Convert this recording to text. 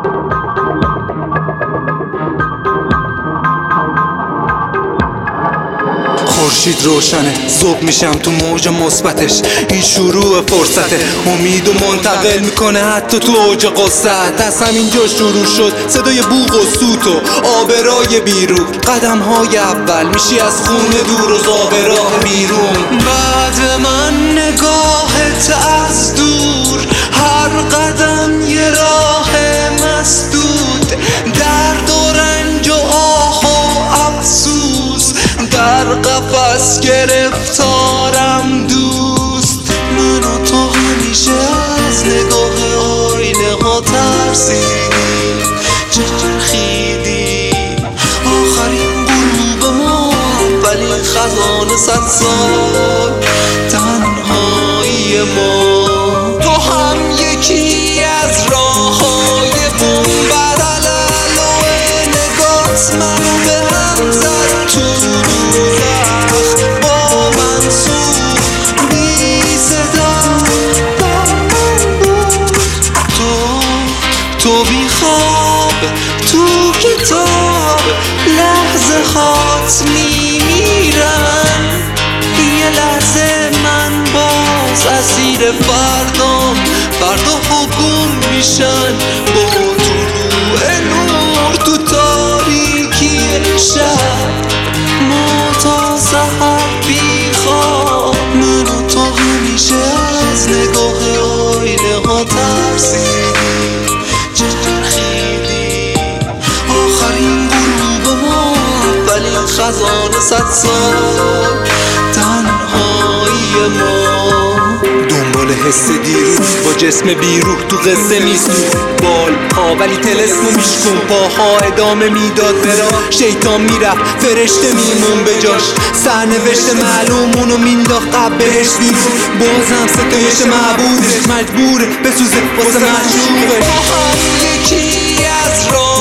خورشید روشنه، ذوب میشم تو موج مثبتش. این شروع فرصته، امید و منتقل میکنه حتی تو اوج قصت. از همینجا شروع شد صدای بوق و سوت و آبرای بیرون. قدم های اول میشی از خونه دور و زابراه بیرون. بعد من نگاهت از دور، هر قدم یه راه مسدود. درد و رنج و آه و افسوس، در قفس گرفتارم دوست. من و تو همیشه از نگاه آینه ها ترسیدیم، چرخیدیم آخرین غروب ما، اولین خزانه 100 سال تنهایی ما. تو هم یکی از راه های بوم بدلل و نگات منو به هم زد تو دوزخ. با من سوخت بی صدا با من بود. تو بی خواب تو کتاب، لحظه هات میمیرن. یه لحظه من باز اسیر فردام، فردا حکوم میشن با طلوع نور تو تاریکی شب. ما تا سحر بی خواب، من و تو همیشه از نگاه آینه ها ترسیدیم، چرخیدیم آخرین غروب ما، اولین خزانه 100 سال تنهایی ما. دنبال حس دیرو با جسم بیروح تو قصه میسو. بال پا ولی تلسمو میشکن، پاها ادامه میداد برا. شیطان میرفت فرشته میمون به جاش، سرنوشت معلومونو مینداخت قبل بهش بیرون. بازم ستایش معبودش مجبوره بسوزه واسه معشوقش. با هم یکی از راه